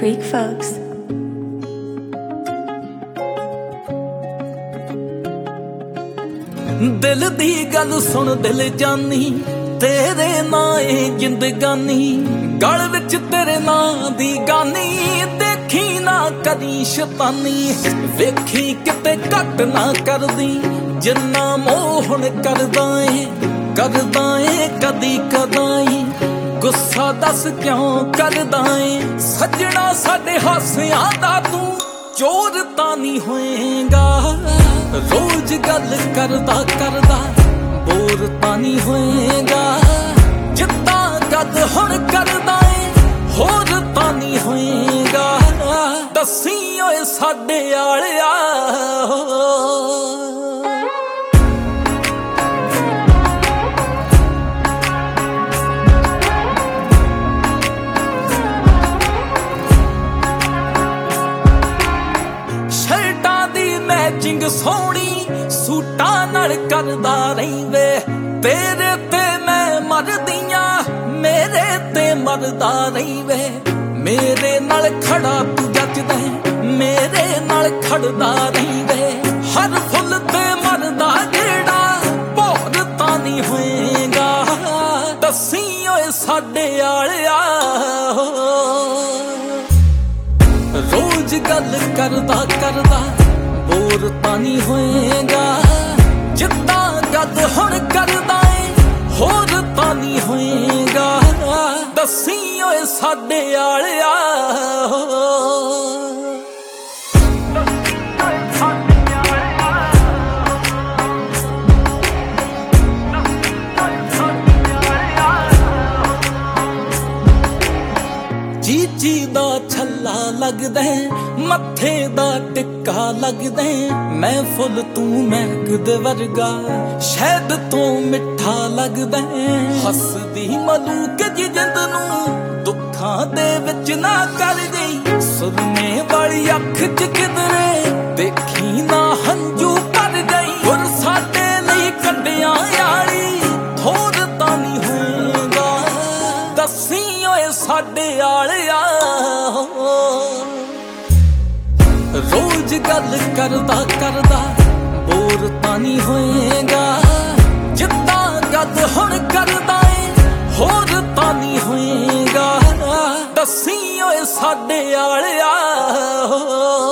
Creek folks. दिल दी गल सुन दिल जानी, तेरे नां ए जिंदगानी, गल विच तेरे नां दी गानी, देखी ना कदी शैतानी, वेखी किते घट ना करदी, जिन्ना मोहन करदा ए कदी कदाई, गुस्सा दस क्यों करदा ए, सजना साडे हासियां दा तू चोर तां नहीं होएगा, रोज गल करदा करदा बोर तां नहीं होएगा, जिद्दां गद हुण करदा ए होर तां नहीं होएगा, दस्सी ओए साडे आलिया मैचिंग सोहनी सूटां नाल करदा रहिंदे, तेरे ते मैं मरदियां मेरे ते मरदा रहिंदे, मेरे नाल खड़ा तू जचदा मेरे नाल खड़दा रहिंदे, हर फुल ते मरदा जेड़ा भौर तां नहीं होएगा, दस्सी ओए साडे आलिया रोज गल करदा करदा बोर तां नहीं होएगा, जिद्दां गद हुण करदा ए होर तां नहीं होएगा, दस्सी ओए साडे आलिया चीची दा छल्ला लगदा मत्थे दा टिक्का लगदा, मैं फुल तू महकद वर्गा शहद तो मिठा लगदा, हसदी मलूक जी जिंद नूं दुखां दे विच ना कर गई, सुरमे वाली अख च किधरे देखी ना हंजू भर गई, हुण साडे लई कड्डियां यारी थोर तां नहीं होएगा, दस्सी ओए साडे आलिया रोज गल करदा करदा बोर तां नहीं होएगा, जिद्दां गद हुण करदा ए होर तां नहीं होएगा, दस्सी ओए साडे आलिया